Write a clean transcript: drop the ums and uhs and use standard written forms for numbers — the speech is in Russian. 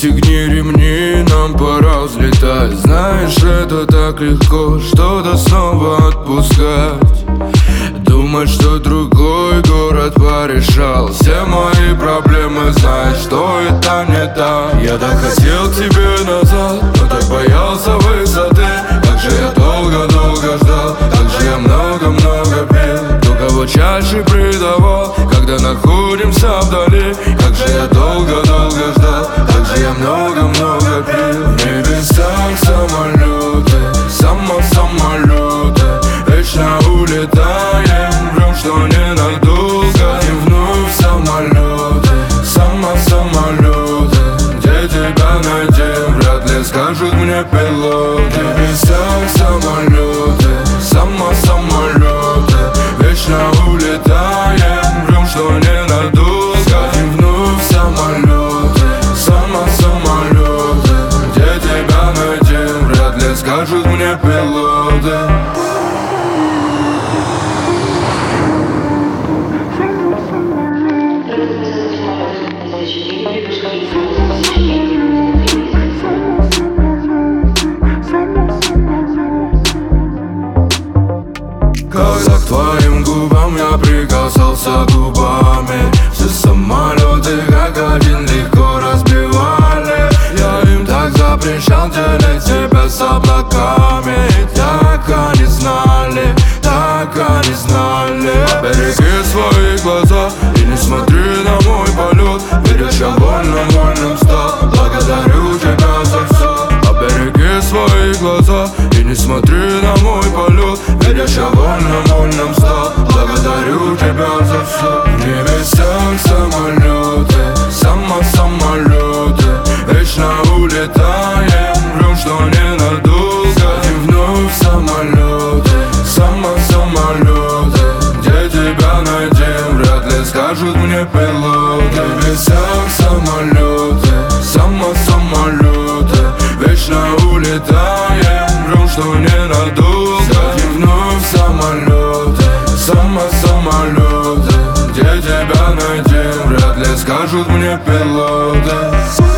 Пристегни ремни, нам пора взлетать. Знаешь, это так легко что-то снова отпускать. Думать, что другой город порешал все мои проблемы, знаешь, что это не так. Я так хотел к тебе назад, но так боялся высоты. Как же я долго-долго ждал, как же я много-много пил. Кто кого чаще предавал, когда находимся вдали. Как же я долго-долго ждал, как же я много-много пил. В небесах самолеты, самолеты, вечно улетаем, врем, что ненадолго. И вновь самолеты, самолеты, где тебя найдем, вряд ли скажут мне пилоты. В небесах самолеты, самолеты, вечно улетаем, врем, что ненадолго. И вновь самолеты, самолеты, где тебя найдем, вряд ли скажут мне пилоты. Когда к твоим губам я прикасался губами, все самолеты как один легко разбивали. Я им так запрещал делить тебя с облаками. Так они знали, так они знали. Береги свои глаза и не смотри на мой полет. Видишь, я вольным стал, благодарю тебя за все. Береги свои глаза и не смотри на мой полет. Видишь, я вольным стал, благодарю тебя за все. В небесах самолеты, самолеты, вечно улетаем, врем, что ненадолго. И вновь самолеты, самолеты, где тебя найдем, вряд ли скажут мне пилоты. В небесах самолеты, самолеты, вечно улетаем, врем, что ненадолго. И вновь самолеты, самолеты, где тебя найдем, вряд ли скажут мне пилоты.